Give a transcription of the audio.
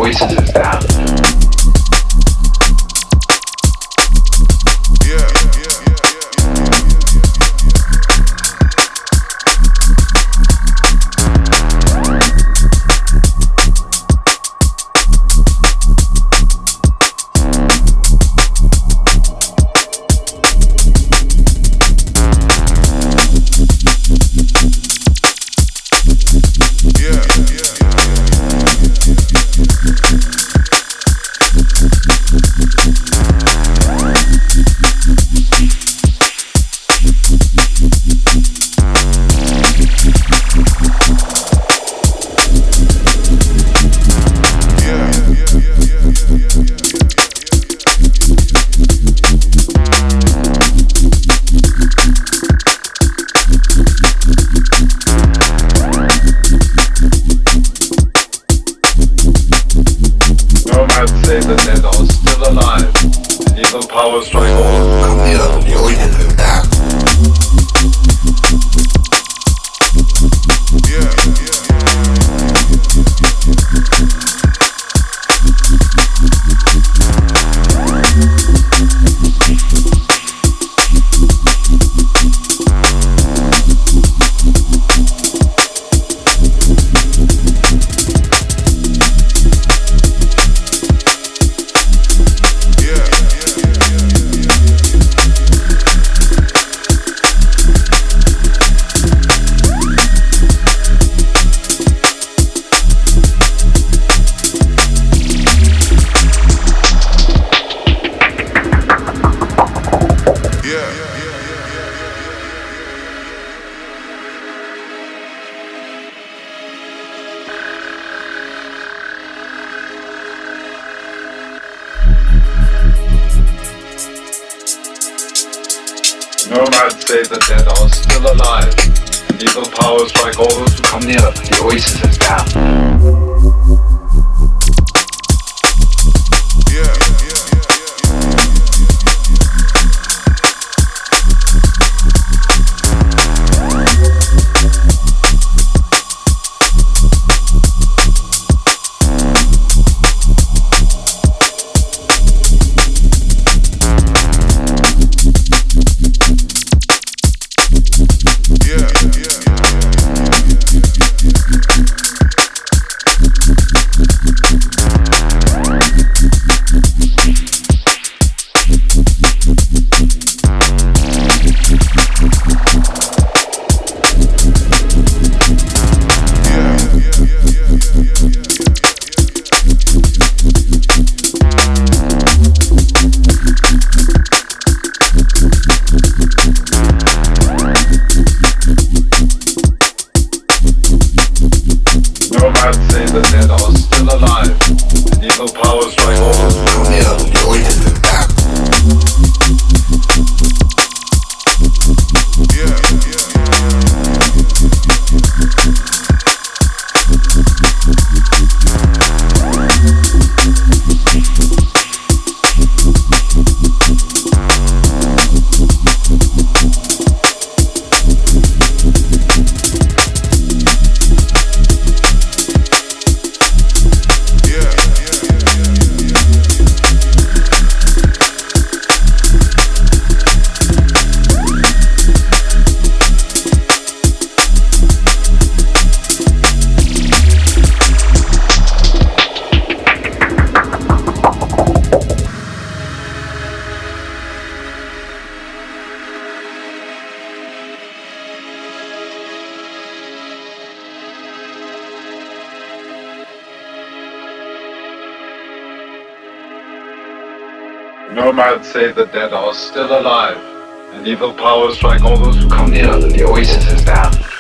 oasis is down. Say the dead are still alive. Evil powers strike all. Come here, the oasis is down. Nomads say the dead are still alive. And evil powers strike all those who come near. The oasis is down. Nomads say the dead are still alive. And evil powers strike all those who Come here, the oasis is down. Nomads say the dead are still alive. And evil powers strike all those who come near. The oasis is down.